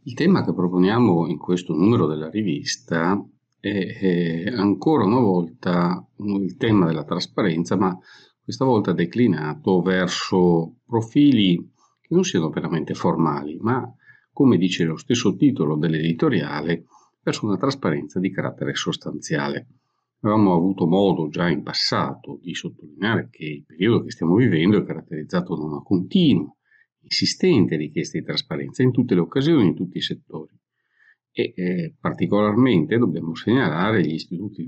Il tema che proponiamo in questo numero della rivista è ancora una volta il tema della trasparenza, ma questa volta declinato verso profili che non siano veramente formali, ma, come dice lo stesso titolo dell'editoriale, verso una trasparenza di carattere sostanziale. Avevamo avuto modo già in passato di sottolineare che il periodo che stiamo vivendo è caratterizzato da una continua, insistente richiesta di trasparenza in tutte le occasioni, in tutti i settori. Particolarmente dobbiamo segnalare gli istituti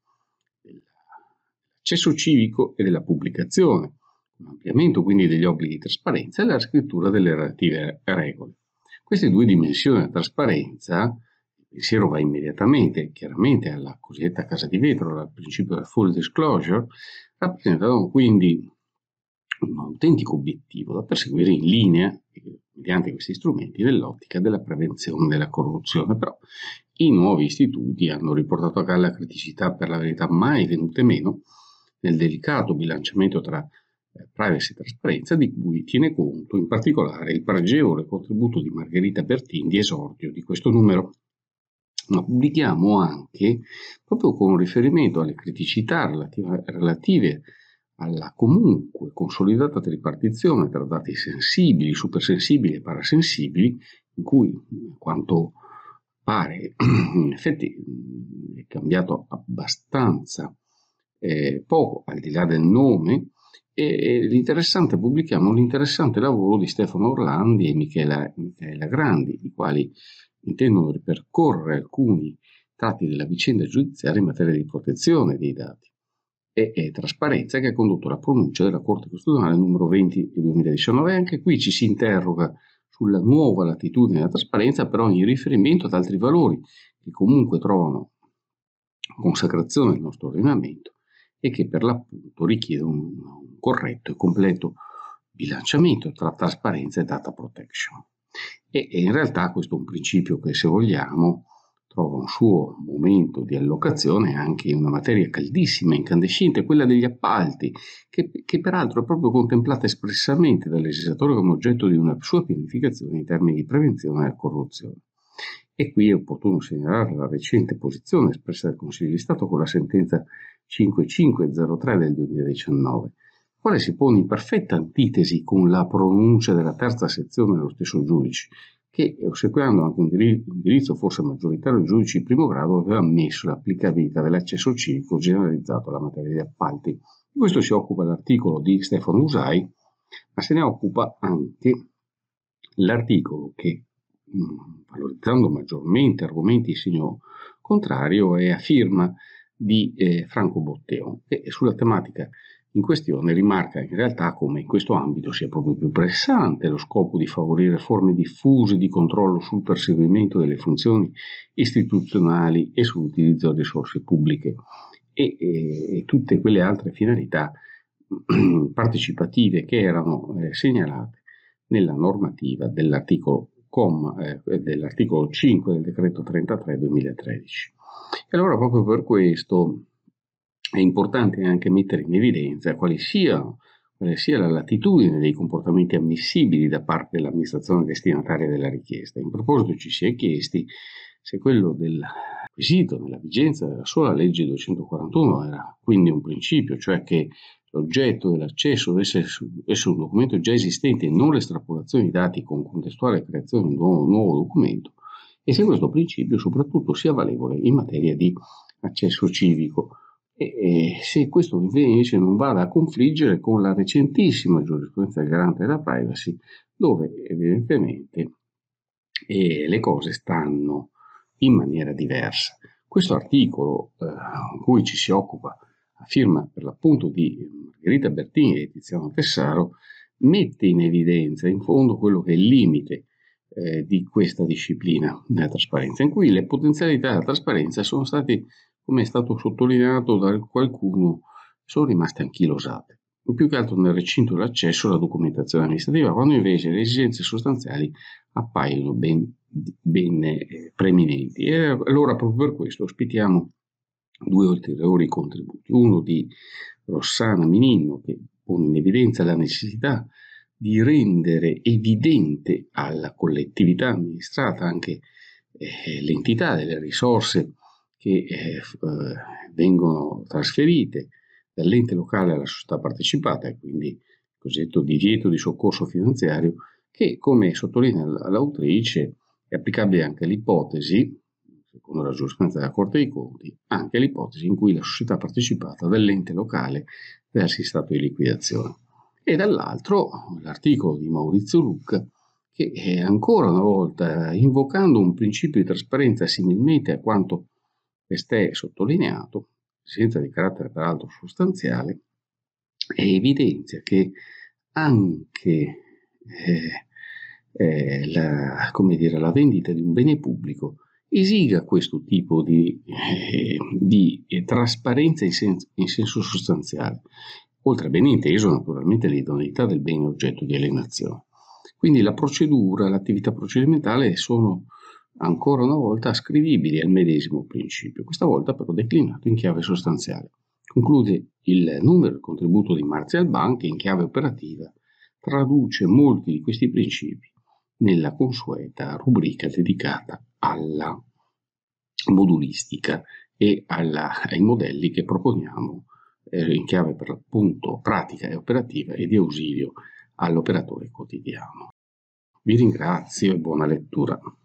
dell'accesso civico e della pubblicazione, un ampliamento quindi degli obblighi di trasparenza e la scrittura delle relative regole. Queste due dimensioni della trasparenza, il pensiero va immediatamente, chiaramente, alla cosiddetta casa di vetro, al principio del full disclosure, rappresentano quindi un autentico obiettivo da perseguire in linea, mediante questi strumenti, nell'ottica della prevenzione della corruzione. Però i nuovi istituti hanno riportato a galla criticità per la verità mai venute meno nel delicato bilanciamento tra privacy e trasparenza, di cui tiene conto in particolare il pregevole contributo di Margherita Bertin di esordio di questo numero. Ma pubblichiamo anche, proprio con riferimento alle criticità relative alla comunque consolidata tripartizione tra dati sensibili, supersensibili e parasensibili, in cui, quanto pare, in effetti è cambiato abbastanza poco, al di là del nome, pubblichiamo l'interessante lavoro di Stefano Orlandi e Michela Grandi, i quali intendono ripercorrere alcuni tratti della vicenda giudiziaria in materia di protezione dei dati e trasparenza, che ha condotto alla pronuncia della Corte Costituzionale numero 20 del 2019. Anche qui ci si interroga sulla nuova latitudine della trasparenza, però in riferimento ad altri valori che comunque trovano consacrazione nel nostro ordinamento e che per l'appunto richiedono un corretto e completo bilanciamento tra trasparenza e data protection. E in realtà questo è un principio che, se vogliamo, trova un suo momento di allocazione anche in una materia caldissima, incandescente, quella degli appalti, che peraltro è proprio contemplata espressamente dal legislatore come oggetto di una sua pianificazione in termini di prevenzione della corruzione. E qui è opportuno segnalare la recente posizione espressa dal Consiglio di Stato con la sentenza 5503 del 2019, quale si pone in perfetta antitesi con la pronuncia della terza sezione dello stesso giudice, che, ossequiando anche un indirizzo forse maggioritario ai giudici di primo grado, aveva ammesso l'applicabilità dell'accesso civico generalizzato alla materia di appalti. Di questo si occupa l'articolo di Stefano Usai, ma se ne occupa anche l'articolo che, valorizzando maggiormente argomenti in segno contrario, è a firma di Franco Botteo, e sulla tematica in questione rimarca in realtà come in questo ambito sia proprio più pressante lo scopo di favorire forme diffuse di controllo sul perseguimento delle funzioni istituzionali e sull'utilizzo di risorse pubbliche e tutte quelle altre finalità partecipative che erano segnalate nella normativa dell'articolo 5 del decreto 33 2013. E allora, proprio per questo è importante anche mettere in evidenza quale sia la latitudine dei comportamenti ammissibili da parte dell'amministrazione destinataria della richiesta. In proposito ci si è chiesti se quello del requisito nella vigenza della sola legge 241 era quindi un principio, cioè che l'oggetto dell'accesso deve essere un documento già esistente e non l'estrapolazione di dati con contestuale creazione di un nuovo documento, e se questo principio soprattutto sia valevole in materia di accesso civico. E se questo invece non vada a confliggere con la recentissima giurisprudenza del Garante della Privacy, dove evidentemente le cose stanno in maniera diversa. Questo articolo, in cui ci si occupa a firma per l'appunto di Margherita Bertini e Tiziano Tessaro, mette in evidenza in fondo quello che è il limite di questa disciplina della trasparenza, in cui le potenzialità della trasparenza sono state, come è stato sottolineato da qualcuno, sono rimaste anchilosate, più che altro nel recinto dell'accesso alla documentazione amministrativa, quando invece le esigenze sostanziali appaiono ben preminenti. E allora, proprio per questo, ospitiamo due ulteriori contributi, uno di Rossana Mininno, che pone in evidenza la necessità di rendere evidente alla collettività amministrata anche l'entità delle risorse che vengono trasferite dall'ente locale alla società partecipata, e quindi il cosiddetto divieto di soccorso finanziario, che, come sottolinea l'autrice, è applicabile anche all'ipotesi, secondo la giurisprudenza della Corte dei Conti, anche all'ipotesi in cui la società partecipata dall'ente locale versi in stato di liquidazione. E dall'altro l'articolo di Maurizio Lucca, che ancora una volta, invocando un principio di trasparenza similmente a quanto testé sottolineato, senza di carattere peraltro sostanziale, evidenzia che anche la vendita di un bene pubblico esiga questo tipo di trasparenza in senso sostanziale, oltre ben inteso naturalmente l'idoneità del bene oggetto di alienazione. Quindi la procedura, l'attività procedimentale sono ancora una volta ascrivibili al medesimo principio, questa volta però declinato in chiave sostanziale. Conclude il numero il contributo di Marzial Ban, che in chiave operativa traduce molti di questi principi nella consueta rubrica dedicata alla modulistica e ai modelli che proponiamo in chiave per l'appunto pratica e operativa e di ausilio all'operatore quotidiano. Vi ringrazio e buona lettura.